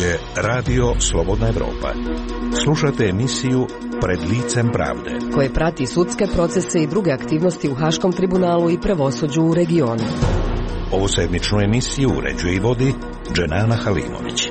je Radio Slobodna Evropa. Slušate emisiju Pred licem pravde, koje prati sudske procese i druge aktivnosti u Haškom tribunalu i pravosuđu u regionu. Ovu sedmičnu emisiju uređuje i vodi Dženana Halimović.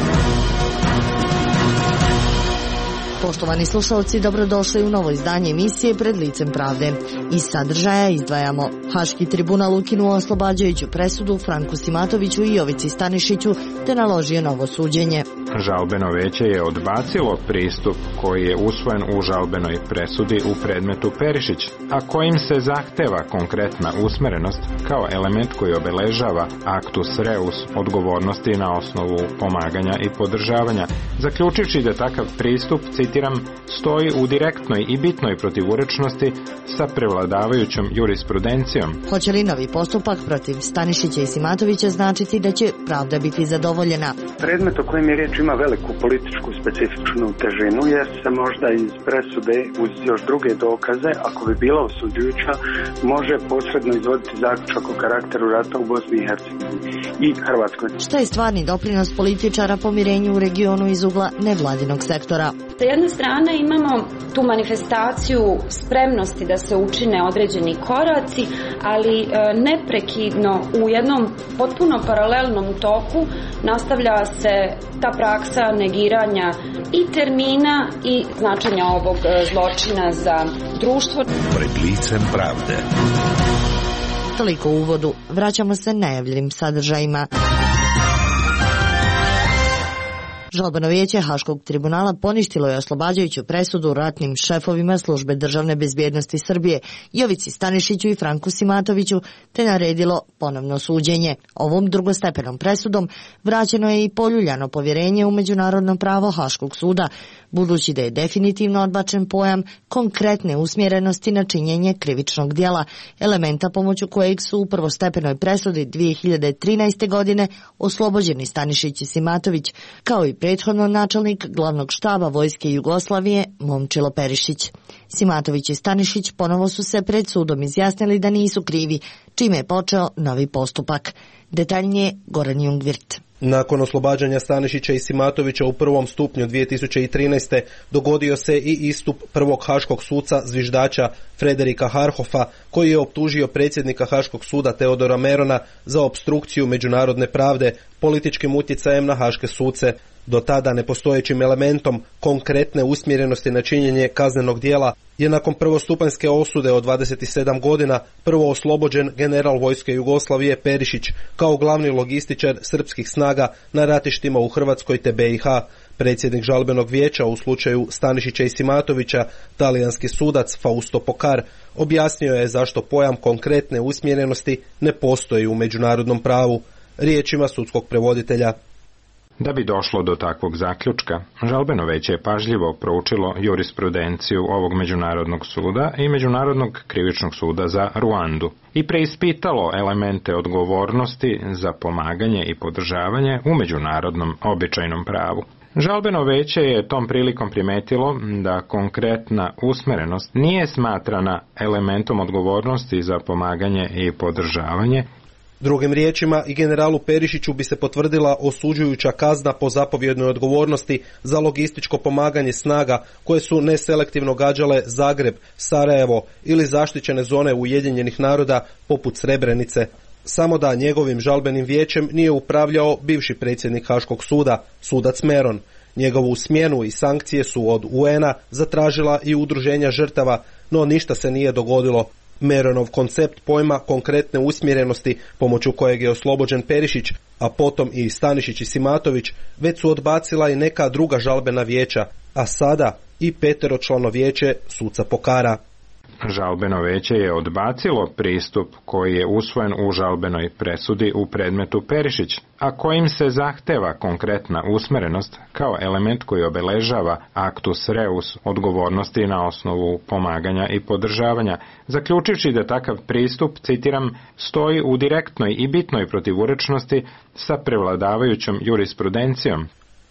Poštovani slušalci, dobrodošli u novo izdanje emisije Pred licem pravde. Iz sadržaja izdvajamo: Haški tribunal ukinuo oslobađajuću presudu Franku Simatoviću i Jovici Stanišiću te naložio novo suđenje. Žalbeno veće je odbacilo pristup koji je usvojen u žalbenoj presudi u predmetu Perišić, a kojim se zahteva konkretna usmerenost kao element koji obeležava actus reus odgovornosti na osnovu pomaganja i podržavanja, zaključivši da takav pristup, citiram, stoji u direktnoj i bitnoj protivurečnosti sa prevladavajućom jurisprudencijom. Hoće li novi postupak protiv Stanišića i Simatovića značiti da će pravda biti zadovoljena? Predmet o kojem je riječ ima veliku političku specifičnu težinu, jer se možda iz presude uz još druge dokaze, ako bi bila osuđujuća, može posredno izvoditi zaključak o karakteru rata u Bosni i Hercegovini i Hrvatskoj. Šta je stvarni doprinos političara pomirenju u regionu iz ugla nevladinog sektora? Sa jedne strane imamo tu manifestaciju spremnosti da se učine određeni koraci, ali neprekidno u jednom potpuno paralelnom toku nastavlja se ta praksa negiranja i termina i značenja ovog zločina za društvo. Pred licem pravde. Toliko u uvodu. Vraćamo se najavljenim sadržajima. Žalbeno vijeće Haškog tribunala poništilo je oslobađajuću presudu ratnim šefovima Službe državne bezbjednosti Srbije, Jovici Stanišiću i Franku Simatoviću, te naredilo ponovno suđenje. Ovom drugostepenom presudom vraćeno je i poljuljano povjerenje u međunarodno pravo Haškog suda, budući da je definitivno odbačen pojam konkretne usmjerenosti na činjenje krivičnog djela, elementa pomoću kojeg su u prvostepenoj presudi 2013. godine oslobođeni Stanišić i Simatović, kao i prethodno načelnik glavnog štaba Vojske Jugoslavije Momčilo Perišić. Simatović i Stanišić ponovo su se pred sudom izjasnili da nisu krivi, čime je počeo novi postupak. Detaljnije Goran Jungvirt. Nakon oslobađanja Stanišića i Simatovića u prvom stupnju 2013. dogodio se i istup prvog haškog suca zviždača Frederika Harhofa, koji je optužio predsjednika Haškog suda Teodora Merona za opstrukciju međunarodne pravde političkim utjecajem na haške suce. Do tada nepostojećim elementom konkretne usmjerenosti na činjenje kaznenog djela je nakon prvostupanjske osude od 27 godina prvo oslobođen general Vojske Jugoslavije Perišić kao glavni logističar srpskih snaga na ratištima u Hrvatskoj te BiH. Predsjednik žalbenog vijeća u slučaju Stanišića i Simatovića, talijanski sudac Fausto Pokar, objasnio je zašto pojam konkretne usmjerenosti ne postoji u međunarodnom pravu. Riječima sudskog prevoditelja: da bi došlo do takvog zaključka, žalbeno veće je pažljivo proučilo jurisprudenciju ovog međunarodnog suda i Međunarodnog krivičnog suda za Ruandu i preispitalo elemente odgovornosti za pomaganje i podržavanje u međunarodnom običajnom pravu. Žalbeno veće je tom prilikom primetilo da konkretna usmerenost nije smatrana elementom odgovornosti za pomaganje i podržavanje. Drugim riječima, i generalu Perišiću bi se potvrdila osuđujuća kazna po zapovjednoj odgovornosti za logističko pomaganje snaga koje su neselektivno gađale Zagreb, Sarajevo ili zaštićene zone Ujedinjenih naroda poput Srebrenice. Samo da njegovim žalbenim vijećem nije upravljao bivši predsjednik Haškog suda, sudac Meron. Njegovu smjenu i sankcije su od UN-a zatražila i udruženja žrtava, no ništa se nije dogodilo. Meronov koncept pojma konkretne usmjerenosti pomoću kojeg je oslobođen Perišić, a potom i Stanišić i Simatović, već su odbacila i neka druga žalbena vijeća, a sada i peteročlano vijeće suca Pokara. Žalbeno veće je odbacilo pristup koji je usvojen u žalbenoj presudi u predmetu Perišić, a kojim se zahteva konkretna usmerenost kao element koji obeležava actus reus odgovornosti na osnovu pomaganja i podržavanja, zaključivši da takav pristup, citiram, stoji u direktnoj i bitnoj protivurečnosti sa prevladavajućom jurisprudencijom.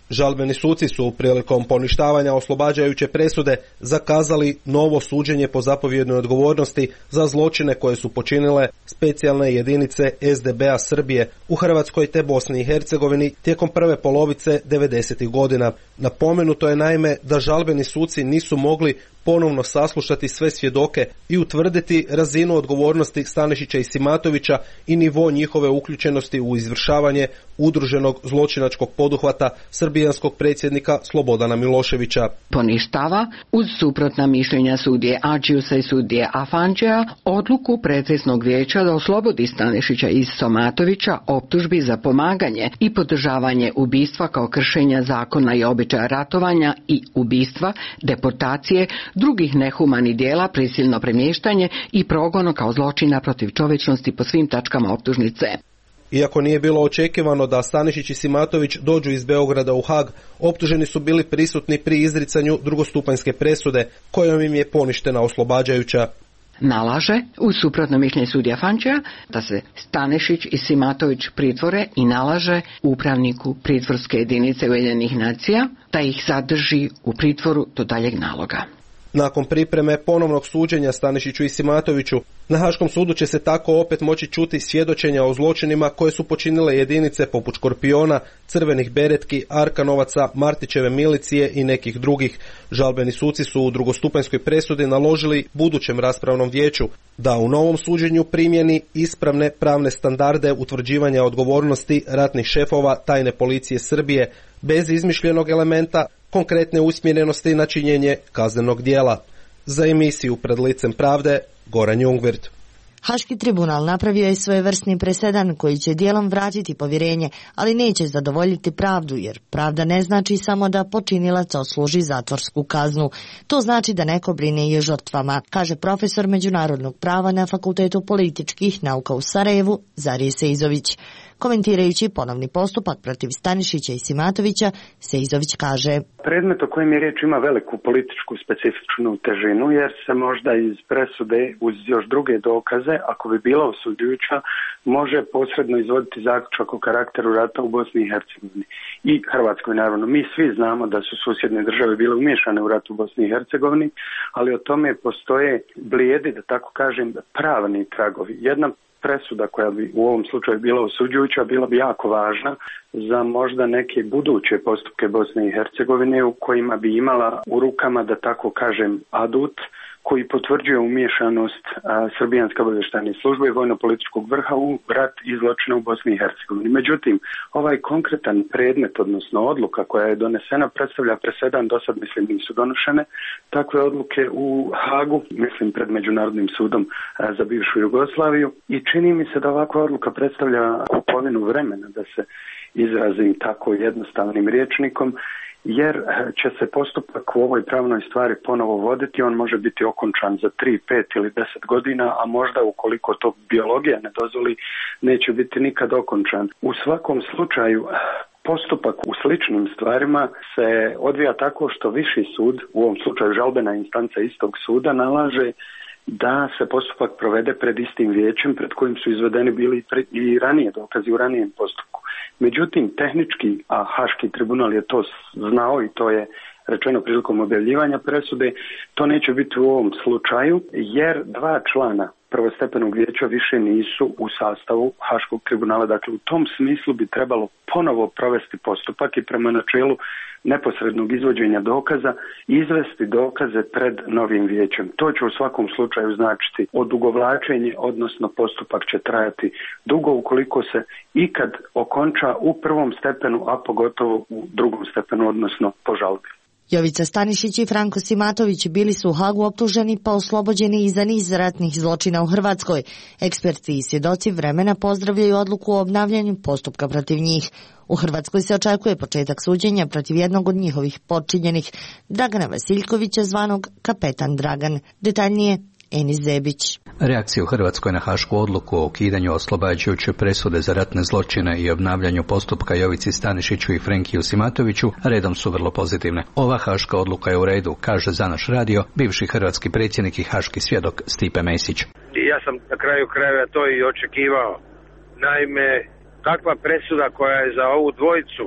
Žalbeni suci su prilikom poništavanja oslobađajuće presude zakazali novo suđenje po zapovjednoj odgovornosti za zločine koje su počinile specijalne jedinice SDB-a Srbije u Hrvatskoj te Bosni i Hercegovini tijekom prve polovice 90. godina. Napomenuto je naime da žalbeni suci nisu mogli ponovno saslušati sve svjedoke i utvrditi razinu odgovornosti Stanišića i Simatovića i nivo njihove uključenosti u izvršavanje udruženog zločinačkog poduhvata srbijanskog predsjednika Slobodana Miloševića. Poništava, uz suprotna mišljenja sudije Adžiusa i sudije Afanđeja, odluku procesnog vijeća da oslobodi Stanišića i Simatovića optužbi za pomaganje i podržavanje ubistva kao kršenja zakona i običaja ratovanja i ubistva, deportacije, drugih nehumanih dijela, prisilno premještanje i progono kao zločina protiv čovječnosti po svim tačkama optužnice. Iako nije bilo očekivano da Stanišić i Simatović dođu iz Beograda u Hag, optuženi su bili prisutni pri izricanju drugostupanjske presude, kojom im je poništena oslobađajuća. Nalaže, uz suprotno mišljenje sudija Fančeja, da se Stanišić i Simatović pritvore i nalaže upravniku pritvorske jedinice Ujedinjenih nacija da ih zadrži u pritvoru do daljeg naloga. Nakon pripreme ponovnog suđenja Stanišiću i Simatoviću, na Haškom sudu će se tako opet moći čuti svjedočenja o zločinima koje su počinile jedinice poput Škorpiona, Crvenih beretki, Arkanovaca, Martićeve milicije i nekih drugih. Žalbeni suci su u drugostupanjskoj presudi naložili budućem raspravnom vijeću da u novom suđenju primjeni ispravne pravne standarde utvrđivanja odgovornosti ratnih šefova tajne policije Srbije bez izmišljenog elementa, konkretne usmjerenosti na činjenje kaznenog dijela. Za emisiju Pred licem pravde, Goran Jungwirth. Haški tribunal napravio je svojevrsni presedan koji će dijelom vratiti povjerenje, ali neće zadovoljiti pravdu, jer pravda ne znači samo da počinilac odsluži zatvorsku kaznu. To znači da neko brine i o žrtvama, kaže profesor međunarodnog prava na Fakultetu političkih nauka u Sarajevu, Zarije Seizović. Komentirajući ponovni postupak protiv Stanišića i Simatovića, Seizović kaže: Predmet o kojem je riječ ima veliku političku specifičnu težinu, jer se možda iz presude uz još druge dokaze, ako bi bila osuđujuća, može posredno izvoditi zaključak o karakteru rata u Bosni i Hercegovini i Hrvatskoj naravno. Mi svi znamo da su susjedne države bile umiješane u rat u Bosni i Hercegovini, ali o tome postoje blijedi, da tako kažem, pravni tragovi. Jedna presuda koja bi u ovom slučaju bila osuđujuća bila bi jako važna za možda neke buduće postupke Bosne i Hercegovine u kojima bi imala u rukama, da tako kažem, adut koji potvrđuje umiješanost srbijanske obavještajne službe i vojno-političkog vrha u rat i zločine u Bosni i Hercegovini. Međutim, ovaj konkretan predmet, odnosno odluka koja je donesena, predstavlja presedan. Do sad, mislim, nisu donošene takve odluke u Hagu, mislim, pred Međunarodnim sudom za bivšu Jugoslaviju, i čini mi se da ovakva odluka predstavlja kupovinu vremena, da se izrazim tako jednostavnim rječnikom, jer će se postupak u ovoj pravnoj stvari ponovo voditi. On može biti okončan za 3, 5 ili 10 godina, a možda, ukoliko to biologija ne dozvoli, neće biti nikad okončan. U svakom slučaju, postupak u sličnim stvarima se odvija tako što viši sud, u ovom slučaju žalbena instanca istog suda, nalaže da se postupak provede pred istim vijećem pred kojim su izvedeni bili i ranije dokazi u ranijem postupku. Međutim, tehnički, a Haški tribunal je to znao i to je rečeno prilikom objavljivanja presude, to neće biti u ovom slučaju, jer 2 člana prvostepenog vijeća više nisu u sastavu Haškog tribunala. Dakle, u tom smislu bi trebalo ponovo provesti postupak i prema načelu neposrednog izvođenja dokaza izvesti dokaze pred novim vijećem. To će u svakom slučaju značiti odugovlačenje, odnosno postupak će trajati dugo ukoliko se ikad okonča u prvom stepenu, a pogotovo u drugom stepenu, odnosno po žalbi. Jovica Stanišić i Franko Simatović bili su u Hagu optuženi pa oslobođeni i za niz ratnih zločina u Hrvatskoj. Eksperti i svjedoci vremena pozdravljaju odluku o obnavljanju postupka protiv njih. U Hrvatskoj se očekuje početak suđenja protiv jednog od njihovih počinjenih, Dragana Vasiljkovića, zvanog Kapetan Dragan. Detaljnije Enis Zebić. Reakcije u Hrvatskoj na hašku odluku o ukidanju oslobađajuće presude za ratne zločine i obnavljanju postupka Jovici Stanišiću i Frenkiju Simatoviću redom su vrlo pozitivne. Ova haška odluka je u redu, kaže za naš radio bivši hrvatski predsjednik i haški svjedok Stipe Mesić. Ja sam na kraju krajeva to i očekivao. Naime, takva presuda koja je za ovu dvojicu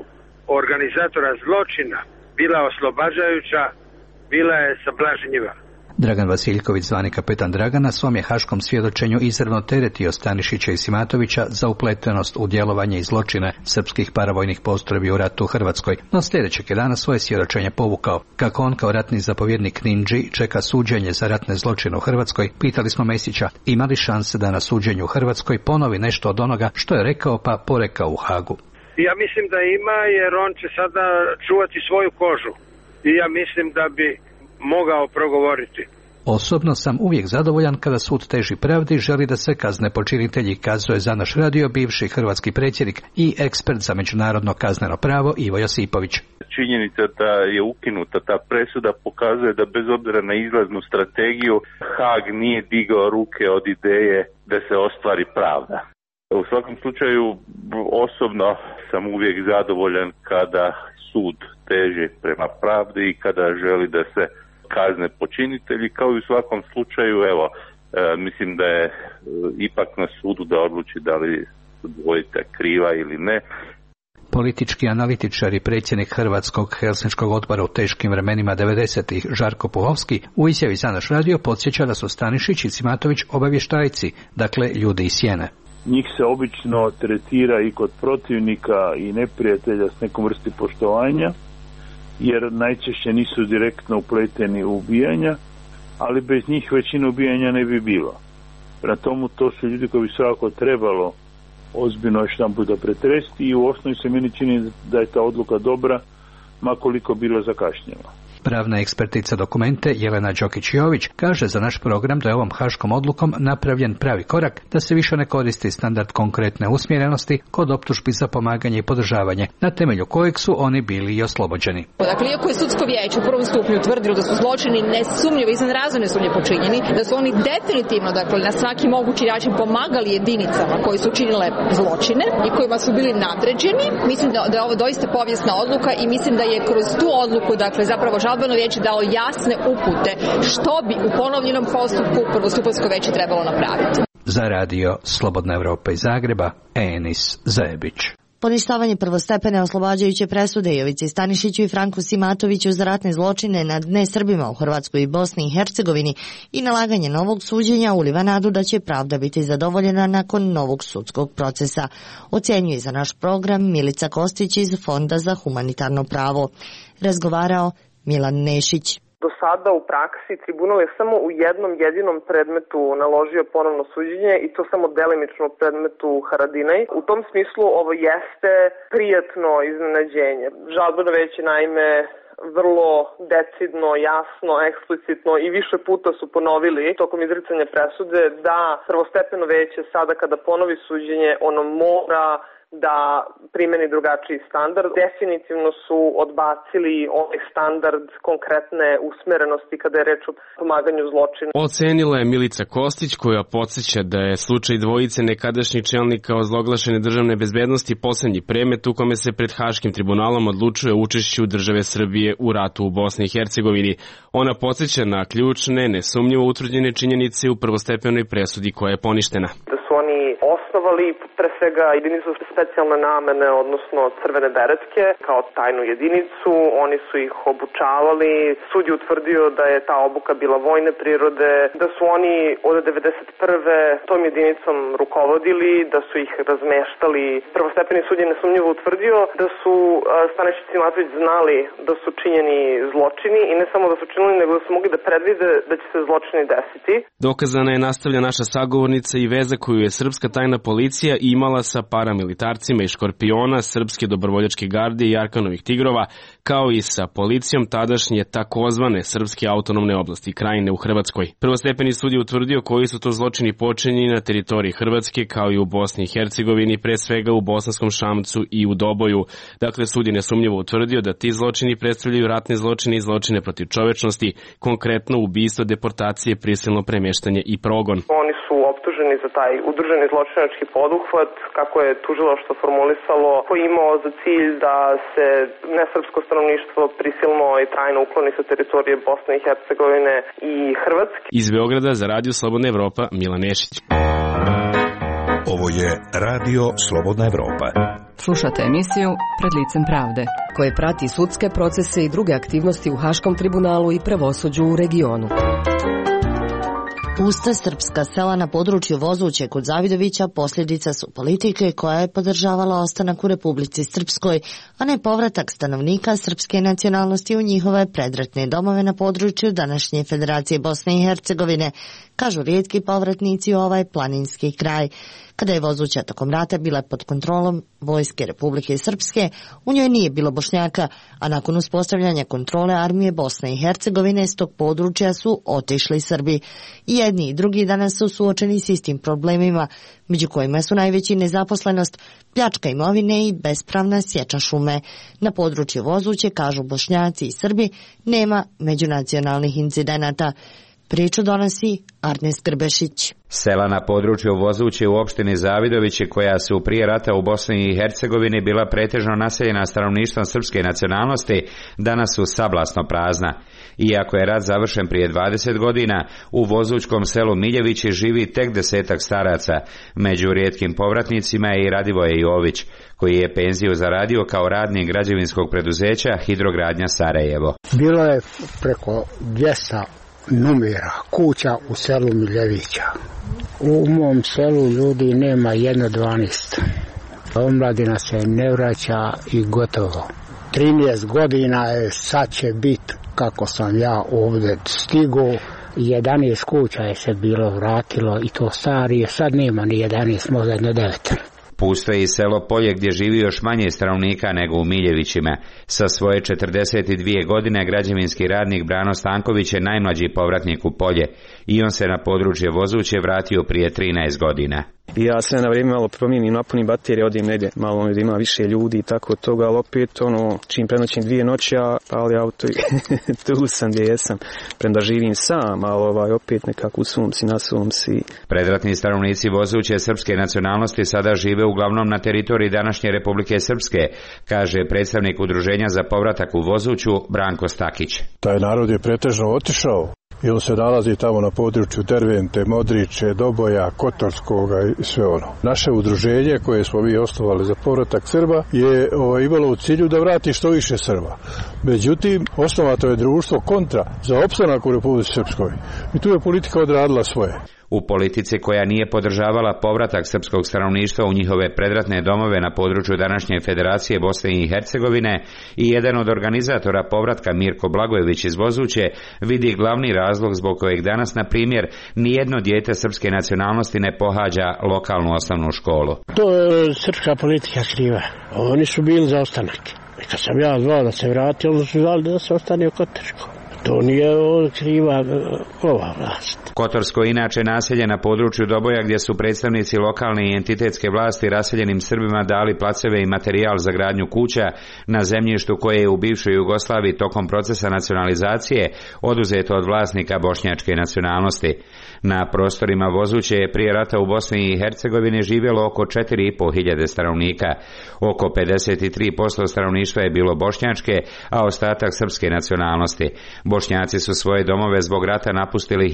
organizatora zločina bila oslobađajuća, bila je sablažnjiva. Dragan Vasiljković, zvani kapetan Dragana, svom je haškom svjedočenju izravno teretio Stanišića i Simatovića za upletenost u djelovanje i zločine srpskih paravojnih postrojbi u ratu u Hrvatskoj, no sljedećeg je dana svoje svjedočenje povukao. Kako on kao ratni zapovjednik Ninđi čeka suđenje za ratne zločine u Hrvatskoj, pitali smo Mesića ima li šanse da na suđenju u Hrvatskoj ponovi nešto od onoga što je rekao pa porekao u Hagu. Ja mislim da ima, jer on će sada čuvati svoju kožu i ja mislim da bi mogao progovoriti. Osobno sam uvijek zadovoljan kada sud teži pravdi želi da se kazne počinitelji, kazuje za naš radio bivši hrvatski predsjednik i ekspert za međunarodno kazneno pravo Ivo Josipović. Činjenica da je ukinuta ta presuda pokazuje da bez obzira na izlaznu strategiju Haag nije digao ruke od ideje da se ostvari pravda. U svakom slučaju osobno sam uvijek zadovoljan kada sud teži prema pravdi i kada želi da se kazne počinitelji, kao i u svakom slučaju, evo, mislim da je ipak na sudu da odluči da li su dvojica kriva ili ne. Politički analitičar i predsjednik Hrvatskog helsinškog odbora u teškim vremenima 90-ih Žarko Puhovski u izjavi za naš radio podsjeća da su Stanišić i Simatović obavještajci, dakle ljudi iz sjene. Njih se obično tretira i kod protivnika i neprijatelja s nekom vrsti poštovanja, jer najčešće nisu direktno upleteni u ubijanja, ali bez njih većina ubijanja ne bi bilo. Prema tomu to su ljudi koji bi svakako trebalo ozbiljno još jedan puta pretresti i u osnovi se meni čini da je ta odluka dobra, makoliko bilo zakašnjela. Pravna ekspertica dokumente Jelena Đokić-Jović kaže za naš program da je ovom haškom odlukom napravljen pravi korak da se više ne koristi standard konkretne usmjerenosti kod optužbi za pomaganje i podržavanje, na temelju kojeg su oni bili i oslobođeni. Dakle, iako je sudsko vijeće u prvom stupnju utvrdilo da su zločini nesumnjivo, izvanrazumne sumnje počinjeni, da su oni definitivno, dakle, na svaki mogući način pomagali jedinicama koji su činile zločine i kojima su bili nadređeni, mislim da je ovo doista povijesna odluka i mislim da je kroz tu odluku, dakle, zapravo Žalbeno vijeće dalo jasne upute što bi u ponovljenom postupku prvostupanjsko vijeće trebalo napraviti. Za radio Slobodna Evropa iz Zagreba, Enis Zajebić. Poništavanje prvostepene oslobađajuće presude Jovici Stanišiću i Franku Simatoviću za ratne zločine nad nesrbima u Hrvatskoj i Bosni i Hercegovini i nalaganje novog suđenja uliva nadu da će pravda biti zadovoljena nakon novog sudskog procesa, ocjenjuje za naš program Milica Kostić iz Fonda za humanitarno pravo. Razgovarao Milan Nešić. Do sada u praksi tribunal je samo u jednom jedinom predmetu naložio ponovno suđenje i to samo delimično u predmetu Haradinaj. U tom smislu ovo jeste prijatno iznenađenje. Žalbeno vijeće naime vrlo decidno, jasno, eksplicitno i više puta su ponovili tokom izricanja presude da prvostepeno vijeće sada kada ponovi suđenje ono mora da primeni drugačiji standard. Definitivno su odbacili ovaj standard konkretne usmerenosti kada je reč o pomaganju zločina. Ocenila je Milica Kostić, koja podsjeća da je slučaj dvojice nekadašnjih čelnika ozloglašene državne bezbednosti poslednji predmet u kome se pred Haškim tribunalom odlučuje o učešću države Srbije u ratu u Bosni i Hercegovini. Ona podsjeća na ključne, nesumnjivo utvrđene činjenice u prvostepenoj presudi koja je poništena. Da su oni osnovali pre svega jedinicu specijalne namene, odnosno crvene beretke, kao tajnu jedinicu. Oni su ih obučavali. Sud je utvrdio da je ta obuka bila vojne prirode, da su oni od 1991. tom jedinicom rukovodili, da su ih razmeštali. Prvostepeni sud je nesumnjivo utvrdio da su Stanišić i Simatović znali da su činjeni zločini i ne samo da su činili, nego da su mogli da predvide da će se zločini desiti. Dokazana je, nastavlja naša sagovornica, i veza koju je srpska tajna policija imala sa paramilitarcima iz Škorpiona, Srpske dobrovoljačke garde i Arkanovih tigrova, kao i sa policijom tadašnje takozvane Srpske autonomne oblasti Krajine u Hrvatskoj. Prvostepeni sud je utvrdio koji su to zločini počinjeni na teritoriji Hrvatske, kao i u Bosni i Hercegovini, pre svega u Bosanskom Šamcu i u Doboju. Dakle, sud je nesumnjivo utvrdio da ti zločini predstavljaju ratne zločine i zločine protiv čovečnosti, konkretno ubistvo, deportacije, prisilno premeštanje i progon. Oni su optuženi za taj udruženi zločinački poduhvat, kako je tužilaštvo formulisalo, koji je imao za cilj da se nesrpsko stanovništvo prisilno i trajno ukloni sa teritorije Bosne i Hercegovine i Hrvatske. Iz Beograda za Radio Slobodna Evropa, Milan Nešić. Ovo je Radio Slobodna Evropa. Slušate emisiju Pred licem pravde, koje prati sudske procese i druge aktivnosti u Haškom tribunalu i pravosuđu u regionu. Pusta srpska sela na području Vozuće kod Zavidovića posljedica su politike koja je podržavala ostanak u Republici Srpskoj, a ne povratak stanovnika srpske nacionalnosti u njihove predratne domove na području današnje Federacije Bosne i Hercegovine, kažu rijetki povratnici u ovaj planinski kraj. Kada je Vozuća tokom rata bila pod kontrolom Vojske Republike Srpske, u njoj nije bilo Bošnjaka, a nakon uspostavljanja kontrole armije Bosne i Hercegovine s tog područja su otišli Srbi. I jedni i drugi danas su suočeni s istim problemima, među kojima su najveći nezaposlenost, pljačka imovine i bespravna sječa šume. Na području Vozuće, kažu Bošnjaci i Srbi, nema međunacionalnih incidenata. Priču donosi Arnes Grbešić. Sela na području Vozuće u opštini Zavidovići, koja su prije rata u Bosni i Hercegovini bila pretežno naseljena stanovništvom srpske nacionalnosti, danas su sablasno prazna. Iako je rat završen prije 20 godina, u vozućkom selu Miljevići živi tek 10-ak staraca. Među rijetkim povratnicima je i Radivoje Jović, koji je penziju zaradio kao radnik građevinskog preduzeća Hidrogradnja Sarajevo. Bilo je preko 200 numera kuća u selu Miljevića. U mom selu ljudi nema 1-12. Omladina se ne vraća i gotovo. 13 godina je, sad će biti kako sam ja ovdje stigao. 11 kuća je se bilo vratilo i to starije, sad nema ni 11, možda jedno 9. Pusto je i selo Polje gdje živi još manje stanovnika nego u Miljevićima. Sa svoje 42 godine građevinski radnik Brano Stanković je najmlađi povratnik u Polje i on se na područje Vozuće vratio prije 13 godina. Ja se na vrijeme malo promijenim, napunim baterije, odim negdje malo da ima više ljudi i tako toga, ali opet čim prenoćim 2 noći, ali auto tu sam gdje jesam, premda živim sam, ali opet nekako u sumci, na sumci. Predratni stanovnici Vozuće srpske nacionalnosti sada žive uglavnom na teritoriji današnje Republike Srpske, kaže predstavnik udruženja za povratak u Vozuću Branko Stakić. Taj narod je pretežno otišao. I on se nalazi tamo na području Dervente, Modriče, Doboja, Kotorskoga i sve ono. Naše udruženje koje smo mi osnovali za povratak Srba je imalo u cilju da vrati što više Srba. Međutim, osnovato je društvo kontra za opstanak u Republici Srpskoj. I tu je politika odradila svoje. U politici koja nije podržavala povratak srpskog stanovništva u njihove predratne domove na području današnje Federacije Bosne i Hercegovine i jedan od organizatora povratka Mirko Blagojević iz Vozuće vidi glavni razlog zbog kojeg danas, na primjer, nijedno dijete srpske nacionalnosti ne pohađa lokalnu osnovnu školu. To je srpska politika kriva. Oni su bili za ostanak. Kad sam ja zvao da se vrati, oni su zvali da se ostane u Kotorsku. To nije kriva ova vlast. Kotorsko je inače naselje na području Doboja gdje su predstavnici lokalne i entitetske vlasti raseljenim Srbima dali placeve i materijal za gradnju kuća na zemljištu koje je u bivšoj Jugoslaviji tokom procesa nacionalizacije oduzeto od vlasnika bošnjačke nacionalnosti. Na prostorima Vozuće je prije rata u Bosni i Hercegovini živjelo oko 4.500 stanovnika. Oko 53% stanovništva je bilo bošnjačke, a ostatak srpske nacionalnosti. Bošnjaci su svoje domove zbog rata napustili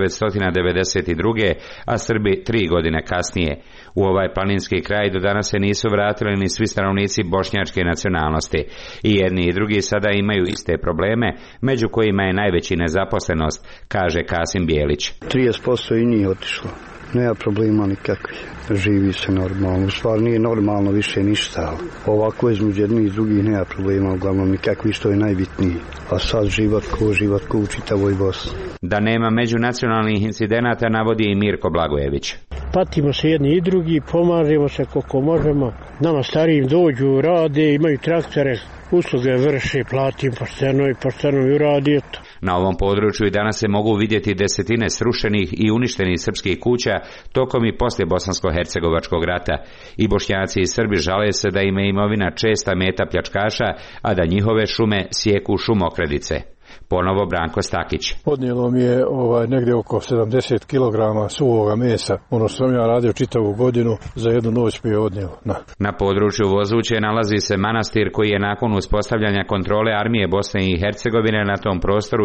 1992. a Srbi 3 godine kasnije. U ovaj planinski kraj do danas se nisu vratili ni svi stanovnici bošnjačke nacionalnosti. I jedni i drugi sada imaju iste probleme, među kojima je najveći nezaposlenost, kaže Kasim Bijelić. 30% i nije otišlo. Nema problema nikakvih. Živi se normalno. U stvari nije normalno više ništa. Ovako između jednih i drugih nema problema. Uglavnom nikakvi, što je najbitnije. A sad život ko u čitavoj Bosni. Da nema međunacionalnih incidenata navodi i Mirko Blagojević. Patimo se jedni i drugi, pomažemo se koliko možemo. Nama starijim dođu, rade, imaju traktore, usluge vrše, platim pošteno i uradi to. Na ovom području i danas se mogu vidjeti desetine srušenih i uništenih srpskih kuća tokom i poslije bosansko-hercegovačkog rata. I Bošnjaci i Srbi žale se da im je imovina česta meta pljačkaša, a da njihove šume sjeku šumokradice. Ponovo Branko Stakić. Odnijelo mi je negdje oko 70 kg suvoga mesa. Ono što sam ja radio čitavu godinu, za jednu noć mi je odnijelo. Na području Vozuće nalazi se manastir koji je nakon uspostavljanja kontrole armije Bosne i Hercegovine na tom prostoru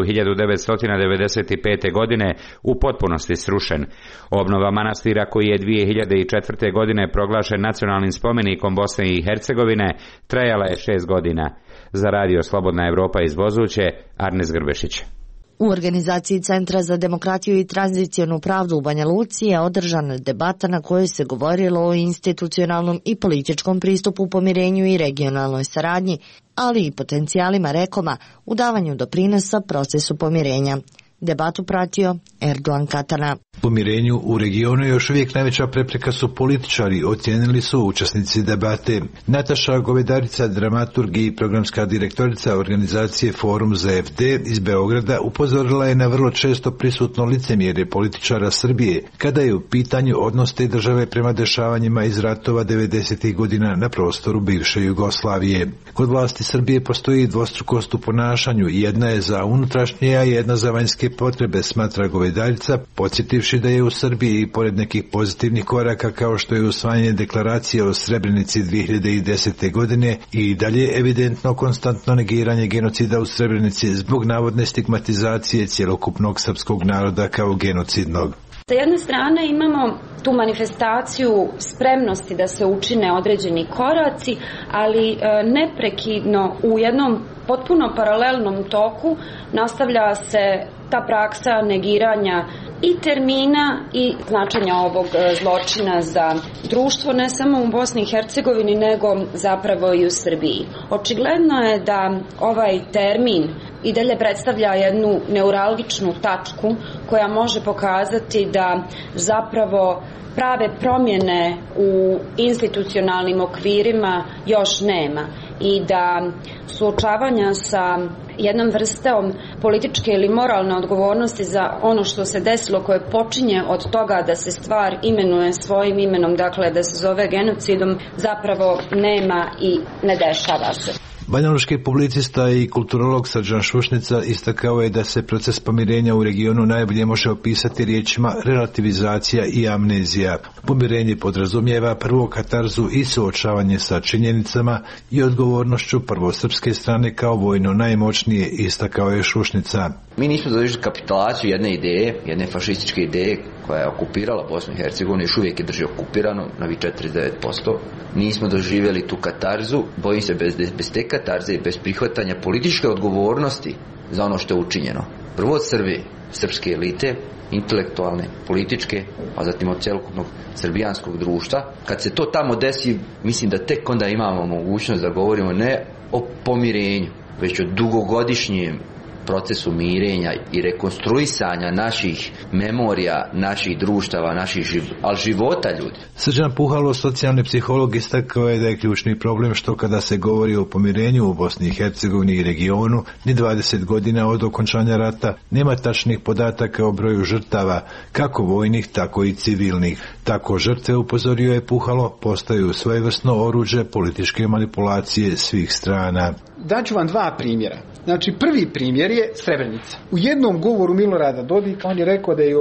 1995. godine u potpunosti srušen. Obnova manastira koji je 2004. godine proglašen nacionalnim spomenikom Bosne i Hercegovine trajala je 6 godina. Za radio Slobodna Evropa iz Vozuće, Arnes Grbešić. U organizaciji Centra za demokratiju i tranzicijonu pravdu u Banja Luci je održana debata na kojoj se govorilo o institucionalnom i političkom pristupu pomirenju i regionalnoj saradnji, ali i potencijalima Rekoma u davanju doprinosa procesu pomirenja. Debatu pratio Erdogan Katana. Pomirenju u regionu još uvijek najveća prepreka su političari, ocijenili su učesnici debate. Nataša Govedarica, dramaturg i programska direktorica organizacije Forum za FD iz Beograda, upozorila je na vrlo često prisutno licemjerje političara Srbije kada je u pitanju odnos te države prema dešavanjima iz ratova 90. godina na prostoru bivše Jugoslavije. Kod vlasti Srbije postoji dvostrukost u ponašanju, jedna je za unutrašnje, a jedna za vanjske potrebe, smatra Govedarica, podsjetivši da je u Srbiji i pored nekih pozitivnih koraka kao što je usvajanje deklaracije o Srebrenici 2010. godine i dalje evidentno konstantno negiranje genocida u Srebrenici zbog navodne stigmatizacije cjelokupnog srpskog naroda kao genocidnog. Sa jedne strane imamo tu manifestaciju spremnosti da se učine određeni koraci, ali neprekidno u jednom potpuno paralelnom toku nastavlja se ta praksa negiranja i termina i značenja ovog zločina za društvo, ne samo u Bosni i Hercegovini, nego zapravo i u Srbiji. Očigledno je da ovaj termin i dalje predstavlja jednu neuralgičnu tačku koja može pokazati da zapravo prave promjene u institucionalnim okvirima još nema i da suočavanja sa jednom vrstom političke ili moralne odgovornosti za ono što se desilo, koje počinje od toga da se stvar imenuje svojim imenom, dakle da se zove genocidom, zapravo nema i ne dešava se. Banjaluški publicista i kulturolog Srđan Šušnica istakao je da se proces pomirenja u regionu najbolje može opisati riječima relativizacija i amnezija. Pomirenje podrazumijeva prvo katarzu i suočavanje sa činjenicama i odgovornošću prvo srpske strane kao vojno najmoćnije, istakao je Šušnica. Mi nismo doživjeli kapitulaciju jedne ideje, jedne fašističke ideje koja je okupirala Bosnu i Hercegovinu, još uvijek je drži okupirano, novi 49%. Nismo doživjeli tu katarzu, bojim se bez te katarze i bez prihvatanja političke odgovornosti za ono što je učinjeno. Prvo od Srbije, srpske elite, intelektualne, političke, a zatim od celokupnog srbijanskog društva. Kad se to tamo desi, mislim da tek onda imamo mogućnost da govorimo ne o pomirenju, već o dugogodišnjem procesu mirenja i rekonstruisanja naših memorija, naših društava, ali života ljudi. Srđan Puhalo, socijalni psiholog, istakao je da je ključni problem što kada se govori o pomirenju u Bosni i Hercegovini i regionu, ni 20 godina od okončanja rata nema tačnih podataka o broju žrtava, kako vojnih, tako i civilnih. Tako žrtve, upozorio je Puhalo, postaju svojevrsno oruđe političke manipulacije svih strana. Daću vam dva primjera. Znači, prvi primjer je Srebrenica. U jednom govoru Milorada Dodika on je rekao da je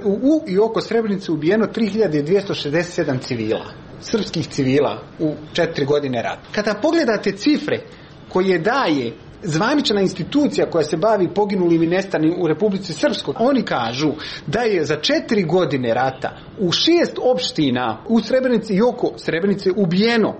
u i oko Srebrenice ubijeno 3267 civila, srpskih civila u 4 godine rata. Kada pogledate cifre koje daje zvanična institucija koja se bavi poginulim i nestalim u Republici Srpskoj, oni kažu da je za 4 godine rata u 6 opština u Srebrenici i oko Srebrenice ubijeno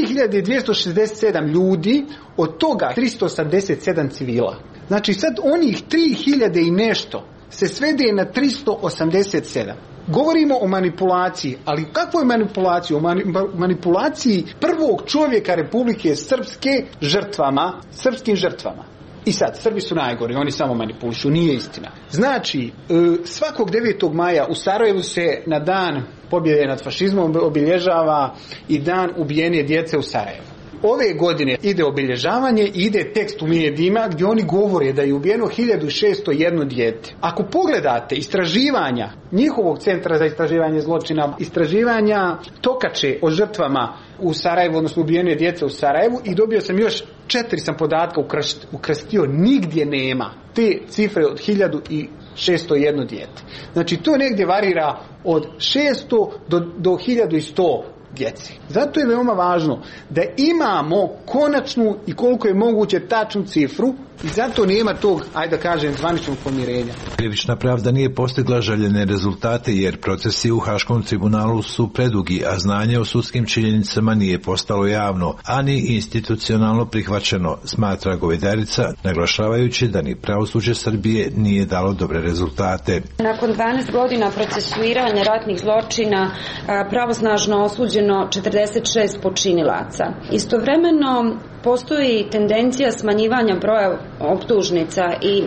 3267 ljudi, od toga 387 civila. Znači sad onih 3000 i nešto se svede na 387. Govorimo o manipulaciji, ali kakvoj manipulaciji? O manipulaciji prvog čovjeka Republike Srpske žrtvama, srpskim žrtvama. I sad, Srbi su najgori, oni samo manipulišu, nije istina. Znači, svakog 9. maja u Sarajevu se na dan pobjede nad fašizmom obilježava i dan ubijenje djece u Sarajevu. ove godine ide obilježavanje i ide tekst u medijima gdje oni govore da je ubijeno 1601 dijete. Ako pogledate istraživanja njihovog centra za istraživanje zločina, istraživanja Tokače o žrtvama u Sarajevu, odnosno ubijene djece u Sarajevu, i dobio sam još 4 sam podatka ukrstio, nigdje nema te cifre od 1601 dijete. Znači to negdje varira od 600 do 1100 djece. Zato je veoma važno da imamo konačnu i koliko je moguće tačnu cifru i zato nema tog, ajde da kažem, zvaničnog pomirenja. Krivična pravda nije postigla željene rezultate jer procesi u Haškom tribunalu su predugi, a znanje o sudskim činjenicama nije postalo javno, a ni institucionalno prihvaćeno, smatra Govedarica, naglašavajući da ni pravosuđe Srbije nije dalo dobre rezultate. Nakon 12 godina procesuiranja ratnih zločina pravosnažno osuđeno 46 počinilaca. Istovremeno postoji tendencija smanjivanja broja optužnica i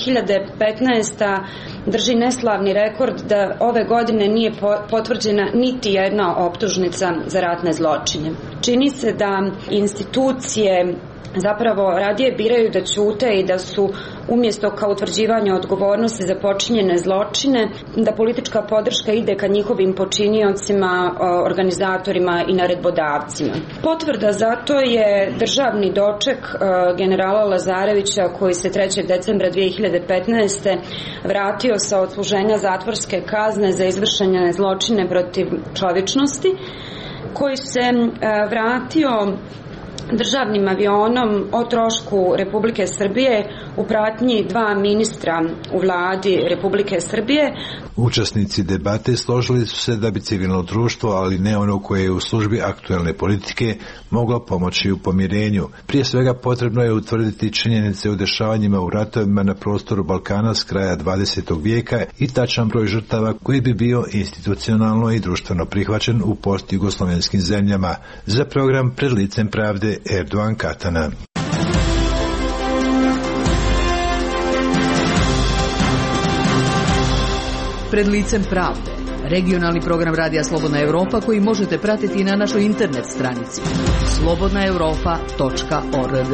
2015. drži neslavni rekord da ove godine nije potvrđena niti jedna optužnica za ratne zločine. Čini se da institucije zapravo radije biraju da ćute i da su umjesto ka utvrđivanju odgovornosti za počinjene zločine, da politička podrška ide ka njihovim počiniocima, organizatorima i naredbodavcima. Potvrda za to je državni doček generala Lazarevića koji se 3. decembra 2015. vratio sa odsluženja zatvorske kazne za izvršene zločine protiv čovječnosti, koji se vratio državnim avionom o trošku Republike Srbije u pratnji 2 ministra u vladi Republike Srbije. Učesnici debate složili su se da bi civilno društvo, ali ne ono koje je u službi aktuelne politike, moglo pomoći u pomirenju. Prije svega potrebno je utvrditi činjenice o dešavanjima u ratovima na prostoru Balkana s kraja 20. vijeka i tačan broj žrtava koji bi bio institucionalno i društveno prihvaćen u postjugoslovenskim zemljama. Za program Pred licem pravde Erdogan Katana. Pred licem pravde, regionalni program Radija Slobodna Evropa koji možete pratiti na našoj internet stranici slobodnaevropa.org.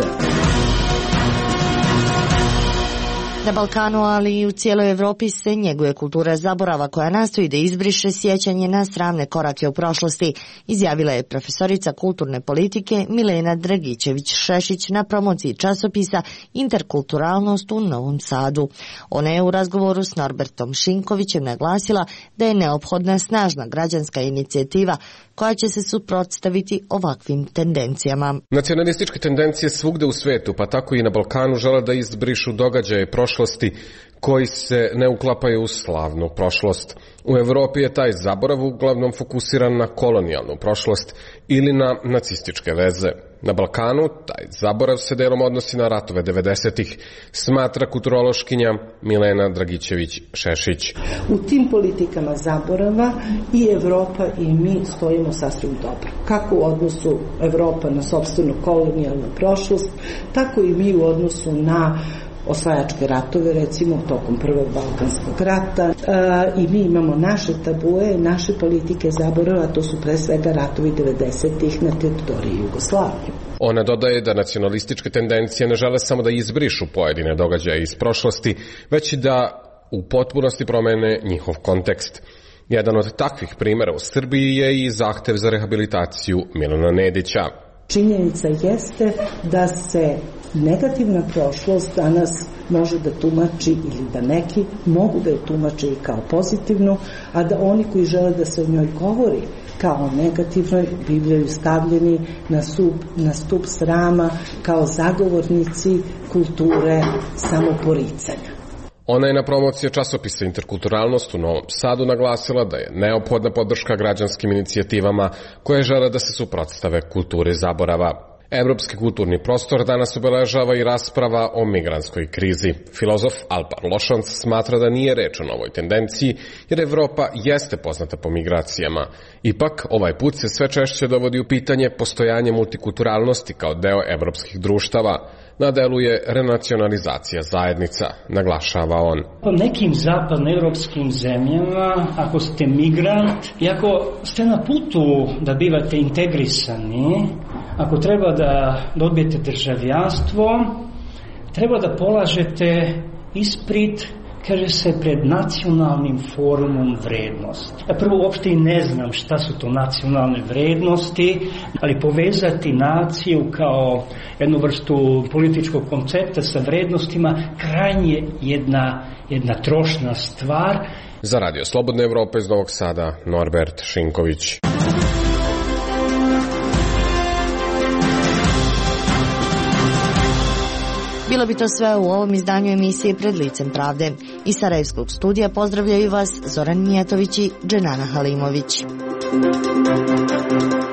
Na Balkanu, ali i u cijeloj Evropi se njeguje kultura zaborava koja nastoji da izbriše sjećanje na sramne korake u prošlosti, izjavila je profesorica kulturne politike Milena Dragičević-Šešić na promociji časopisa Interkulturalnost u Novom Sadu. Ona je u razgovoru s Norbertom Šinkovićem naglasila da je neophodna snažna građanska inicijativa koja će se suprotstaviti ovakvim tendencijama. Nacionalističke tendencije svugde u svetu, pa tako i na Balkanu, žele da izbrišu događaje prošlosti koji se ne uklapaju u slavnu prošlost. U Evropi je taj zaborav uglavnom fokusiran na kolonijalnu prošlost ili na nacističke veze. Na Balkanu taj zaborav se delom odnosi na ratove 90-ih, smatra kulturološkinja Milena Dragičević-Šešić. U tim politikama zaborava i Evropa i mi stojimo sasvim dobro. Kako u odnosu Evropa na sopstvenu kolonijalnu prošlost, tako i mi u odnosu na osvajačke ratove, recimo tokom Prvog Balkanskog rata, i mi imamo naše tabue, naše politike zaborava, to su pre svega ratovi 90-ih na teritoriji Jugoslavije. Ona dodaje da nacionalističke tendencije ne žele samo da izbrišu pojedine događaje iz prošlosti, već i da u potpunosti promene njihov kontekst. Jedan od takvih primjera u Srbiji je i zahtev za rehabilitaciju Milana Nedića. Činjenica jeste da se negativna prošlost danas može da tumači ili da neki mogu da je tumače i kao pozitivnu, a da oni koji žele da se o njoj govori kao negativnoj bivaju stavljeni na stup srama kao zagovornici kulture samoporicanja. Ona je na promociji časopisa Interkulturalnost u Novom Sadu naglasila da je neophodna podrška građanskim inicijativama koje žele da se suprotstave kulturi zaborava. Evropski kulturni prostor danas obeležava i rasprava o migrantskoj krizi. Filozof Alpar Lošanc smatra da nije reč o novoj tendenciji, jer Evropa jeste poznata po migracijama. Ipak, ovaj put se sve češće dovodi u pitanje postojanje multikulturalnosti kao deo evropskih društava. Na delu je renacionalizacija zajednica, naglašava on. Po nekim zapadnoevropskim zemljama, ako ste migrant i ako ste na putu da bivate integrisani, ako treba da dobijete državljanstvo, treba da polažete ispit, kaže se, pred nacionalnim forumom vrednosti. Ja prvo uopšte i ne znam šta su to nacionalne vrednosti, ali povezati naciju kao jednu vrstu političkog koncepta sa vrednostima krajnje jedna trošna stvar. Za Radio Slobodna Evropa iz Novog Sada, Norbert Šinković. Bilo bi to sve u ovom izdanju emisije Pred licem pravde. Iz Sarajevskog studija pozdravljaju vas Zoran Mijatović i Dženana Halimović.